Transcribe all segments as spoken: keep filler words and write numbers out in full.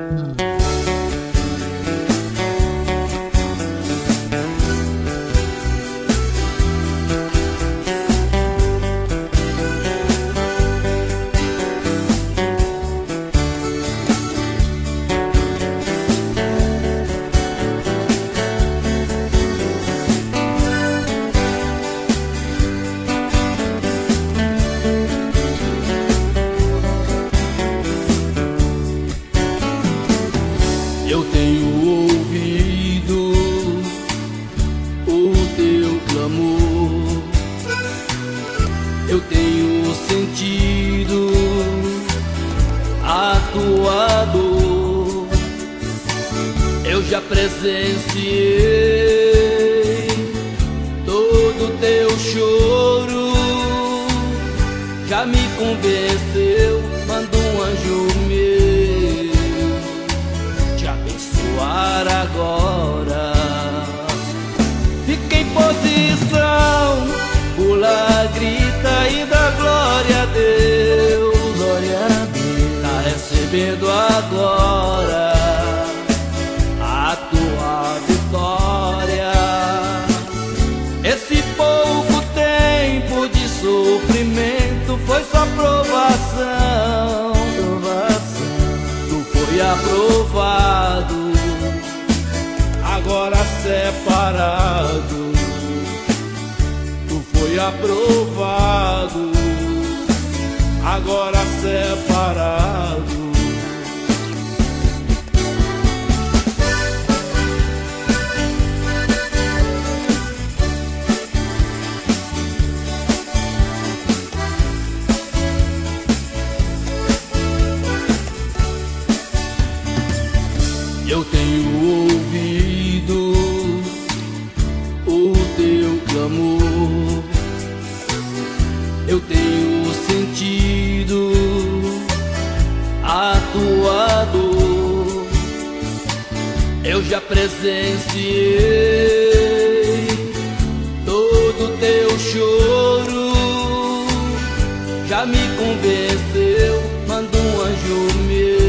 Eu tenho ouvido o teu clamor, eu tenho sentido a tua dor, eu já presenciei todo teu choro, já me convenceu, manda um anjo meu agora. Fica em posição, pula, grita e dá glória a Deus. Glória a Deus. Tá recebendo agora a tua vitória. Esse pouco tempo de sofrimento foi só provação. Provação. Tu foi aprovado, agora separado. Tu foi aprovado, agora separado. Eu tenho ouvido o teu clamor, eu tenho sentido a tua dor, eu já presenciei todo teu choro, já me convenceu, manda um anjo meu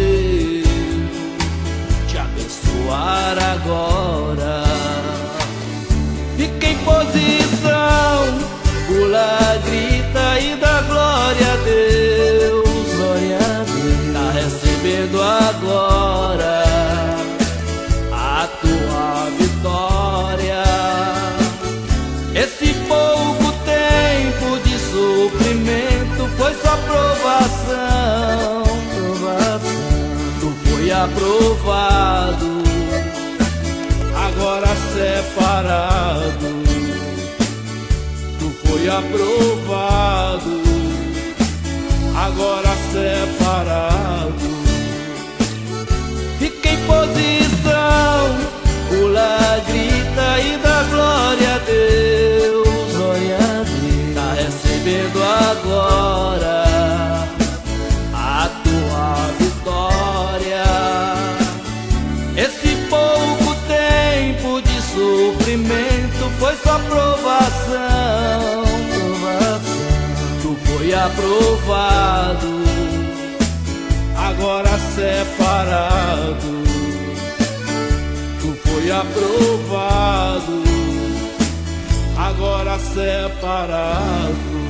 agora. Fica em posição, pula, grita e dá glória a Deus. Glória a Deus. Tá recebendo agora a tua vitória. Esse pouco tempo de sofrimento foi só provação. Provação. Tu foi aprovado, agora separado. Tu foi aprovado, agora separado. Fica em posição, pula, grita e dá glória a Deus. Glória a Deus. Tá recebendo agora a tua vitória. Esse pouco tempo de sofrimento foi só provação. Provação. Tu foi aprovado, agora separado. Tu foi aprovado, agora separado.